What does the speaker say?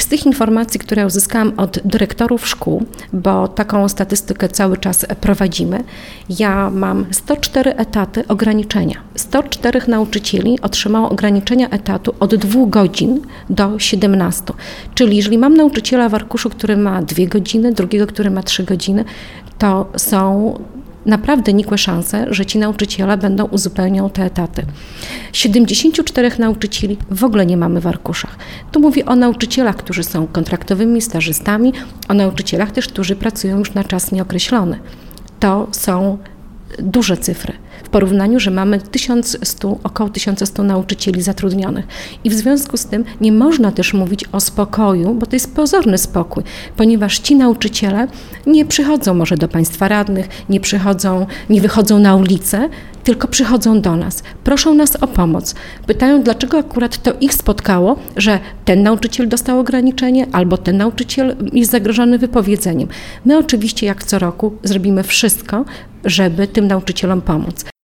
tych informacji, które uzyskałam od dyrektorów szkół, bo taką statystykę cały czas prowadzimy, ja mam 104 etaty ograniczenia. 104 nauczycieli otrzymało ograniczenia etatu od 2 godzin do 17. Czyli jeżeli mam nauczyciela w arkuszu, który ma 2 godziny, drugiego, który ma 3 godziny, to są naprawdę nikłe szanse, że ci nauczyciele uzupełnią te etaty. 74 nauczycieli w ogóle nie mamy w arkuszach. Tu mówię o nauczycielach, którzy są kontraktowymi stażystami, o nauczycielach też, którzy pracują już na czas nieokreślony. To są duże cyfry. W porównaniu, że mamy około 1100 nauczycieli zatrudnionych. I w związku z tym nie można też mówić o spokoju, bo to jest pozorny spokój, ponieważ ci nauczyciele nie przychodzą może do państwa radnych, nie wychodzą na ulicę, tylko przychodzą do nas, proszą nas o pomoc. Pytają, dlaczego akurat to ich spotkało, że ten nauczyciel dostał ograniczenie albo ten nauczyciel jest zagrożony wypowiedzeniem. My oczywiście jak co roku zrobimy wszystko, żeby tym nauczycielom pomóc.